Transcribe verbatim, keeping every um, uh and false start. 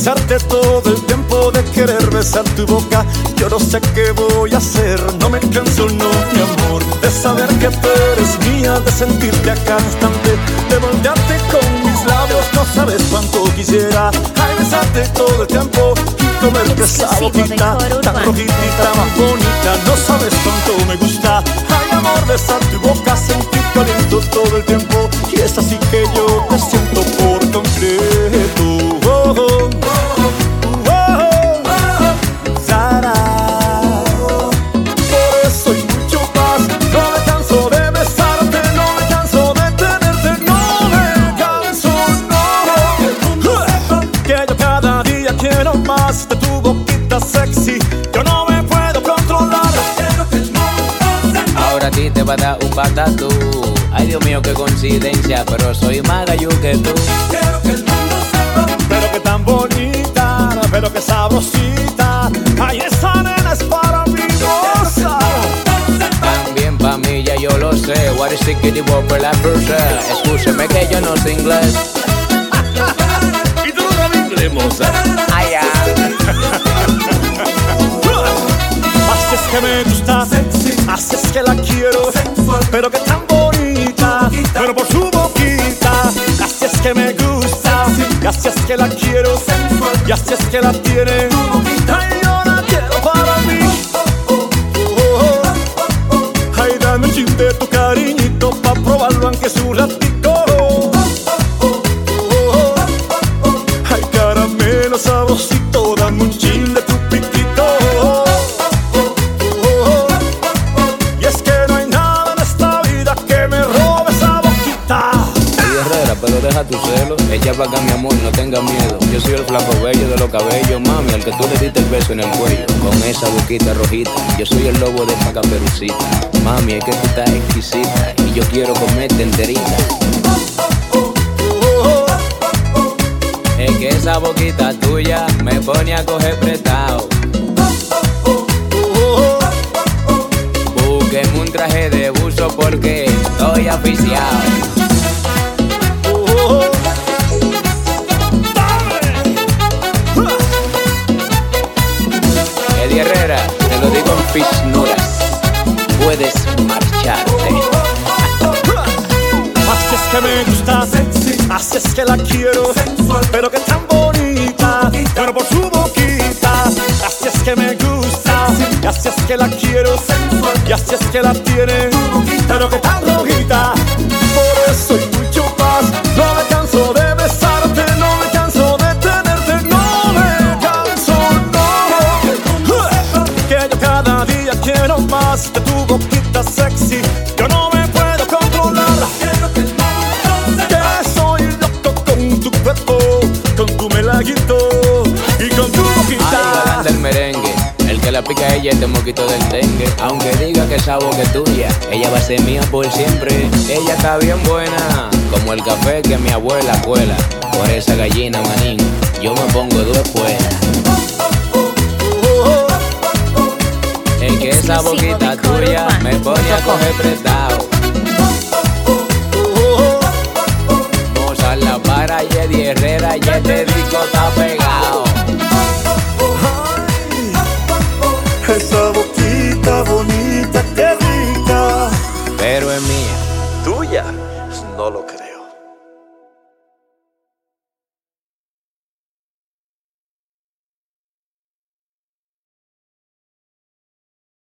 besarte todo el tiempo, de querer besar tu boca. Yo no sé qué voy a hacer, no me canso, no, mi amor, de saber que tú eres mía, de sentirte a cada instante, de voltearte con mis labios. No sabes cuánto quisiera, ay, besarte todo el tiempo y comerte esa boquita tan rojita y tan bonita. No sabes cuánto me gusta, ay, amor, besar tu boca, sentir tu aliento todo el tiempo. Y es así que yo te siento por completo. Oh, oh, oh, oh, oh, Sara. Por eso y mucho más, no me canso de besarte, no me canso de tenerte, no me canso, no. Que yo cada día quiero más de tu boquita sexy, yo no me puedo controlar. Ahora a ti te va a dar un patatú. Ay, Dios mío, qué coincidencia, pero soy más gallo que tú. Quiero que el mundo sepa, pero que tan bonita, pero que sabrosita. Ay, esa nena es para mí, goza. También pa' mí, ya yo lo sé. What is it, kitty whopper, la cruza? Escúcheme que yo no sé inglés. ¿Y tú no sabes inglés, moza? Ay, ya. Así es que me gusta, así es que la quiero, pero que tan bonita, pero por su boquita. Así es que me gusta, y así es que la quiero, y así es que la tiene. Ay, yo la quiero para mí. Ay, dame un chin de tu cariñito pa' probarlo aunque es un ratico. Ay, caramelo sabrosito, dame un chin de tu piquito. Y es que no hay nada en esta vida que me robe esa boquita. Ay, Herrera, pero deja tu celo. Echa pa' acá, mi amor, no tengas miedo. Yo soy el flaco bello de los cabellos, mami, al que tú le diste el beso en el cuello, con esa boquita rojita. Yo soy el lobo de esta caperucita. Mami, es que tú estás exquisita y yo quiero comerte enterita. Es que esa boquita tuya me pone a coger prestado. Búsqueme un traje de buzo porque estoy aficiado. Eddie Herrera, te lo digo en pisnuras, puedes marcharte. Así es que me gusta, así es que la quiero, pero que tan bonita, pero por su boquita. Así es que me gusta, y así es que la quiero, y así es que la tiene, pero que tan rojita. Por eso y mucho más, no me canso de besarte, no me canso de tenerte, no me canso, no. Que yo cada día quiero más de tu boquita sexy, yo no me puedo controlar. Que soy loco con tu cuerpo, con tu melaguito y con tu boquita. Ay, galán del merengue, el que la pica a ella es de moquito del dengue. Aunque diga que esa boca es tuya, ella va a ser mía por siempre. Ella está bien buena, como el café que mi abuela cuela. Por esa gallina, manín, yo me pongo dos espuelas. Es que esa boquita tuya me pone a coger prestado. Mozart La Para y Eddie Herrera, y este disco está pegado. Esa boquita bonita, qué rica, Pero es mía. tuya, no lo creo.